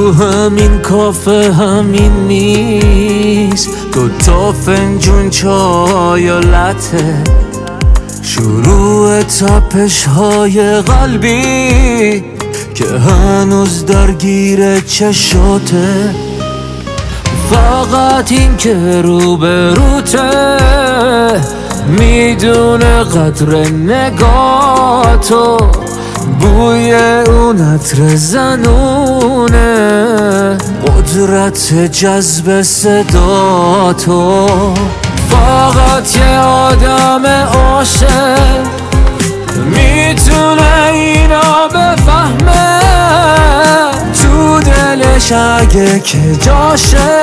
تو همین کافه همین میز 2 فنجون چای و لته شروع تپش های قلبی که هنوز درگیر چشاته فقط این که روبروته میدونه قدر نگاتو بوی اون عطر زنونه قدرت جذب صداتو فقط یه آدم عاشق میتونه اینا بفهمه تو دلش اگه که جاشه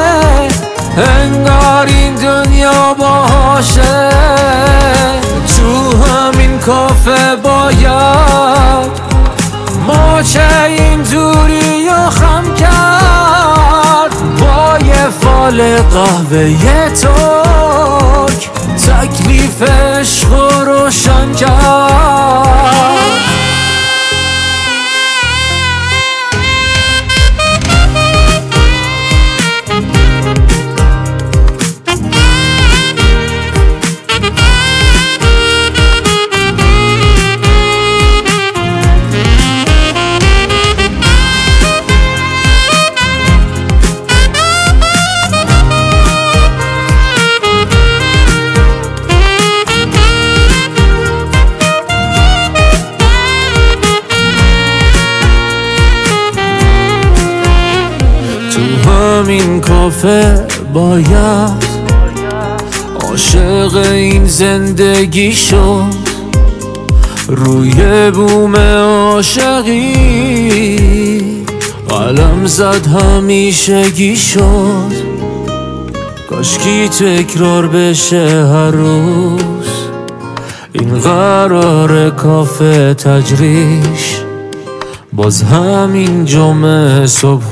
انگار این دنیا باشه تو همین کافه باید ما چه این دوری و خم کرد با یه فال قهوه ترک تکلیف عشق رو روشن کرد تو همین کافه باید عاشق این زندگی شد روی بوم عاشقی قلم زد همیشگی شد کاشکی تکرار بشه هر روز این قرار کافه تجریش باز همین جمعه صبح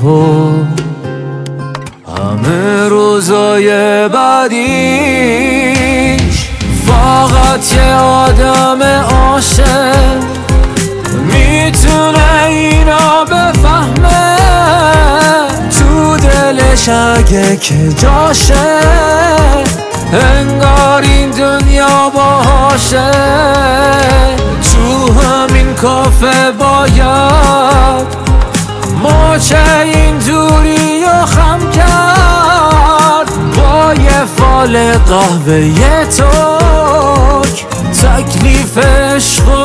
همه روزای بعدیش فقط یه آدم عاشق میتونه اینا بفهمه تو دلش اگه که جاشه انگار این دنیا باشه تو همین کافه باید ما چه این دوری و خم کرد با یه فال قهوه ترک تکلیف عشق